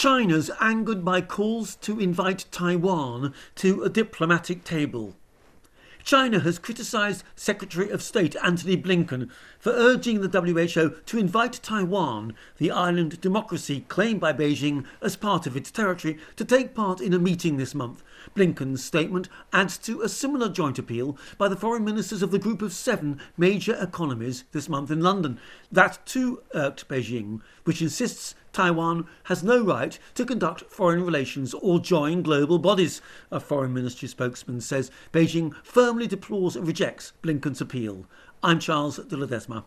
China's angered by calls to invite Taiwan to a diplomatic table. China has criticised Secretary of State Antony Blinken for urging the WHO to invite Taiwan, the island democracy claimed by Beijing as part of its territory, to take part in a meeting this month. Blinken's statement adds to a similar joint appeal by the foreign ministers of the group of 7 major economies this month in London. That too irked Beijing, which insists Taiwan has no right to conduct foreign relations or join global bodies. A foreign ministry spokesman says Beijing firmly deplores and rejects Blinken's appeal. I'm Charles de Ledesma.